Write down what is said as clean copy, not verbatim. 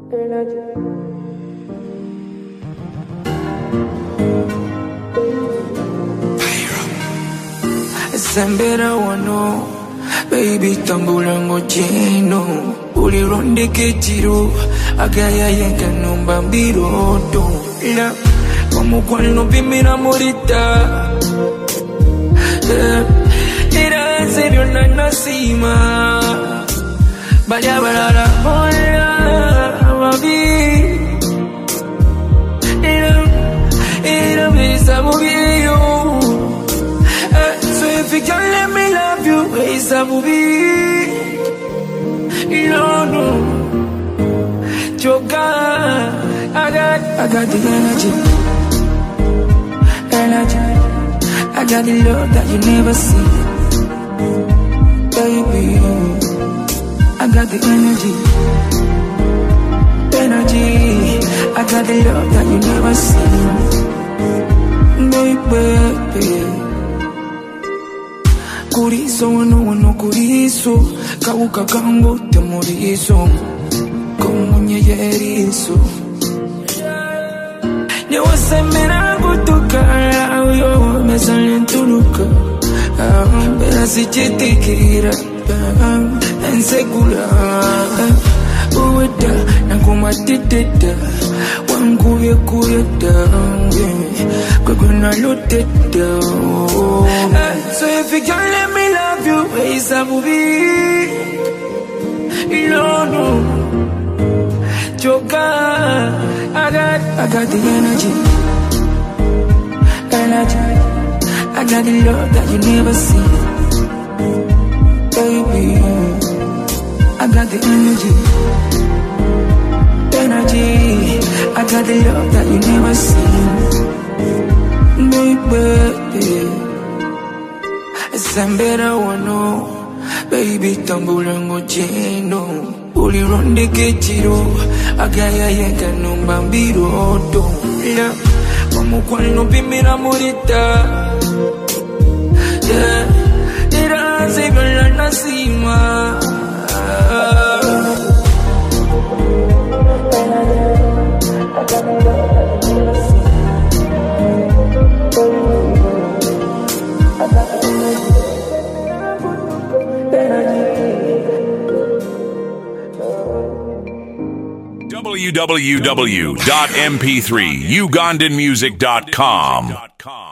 Sembera wano, baby tambula ngojeno. Uli ronde kechiro, agaya yenka numba mbiroto. La, wamukwano pimira morita. Ira serio na nasima. Baya balala, hola, baby. Ira bisa moviyo. If you can't let me love you, it's a movie. No. Joker, I got the energy. I got the love that you never see. Baby, I got the energy. I got the love that you never see. Baby. Kuriso wano kuriso kauka kango temoriso como nyeriso ne wasemera kutukara yo mesalen tuluka pero si chitikira ensegula uweda nakumatiteta wangu yekuyeta kwekuna luteta. So if you can't let me love you, it's a movie. No. Joker, I got the energy. I got the love that you never see. Baby, I got the energy. I got the love that you never see. Baby, Sembera wano, baby tambula ngojeno. Uli ronde kechiro, agaya yenka numba mbiroto. La, wamukwano pimira morita. Ira serio na nasima. www.mp3ugandanmusic.com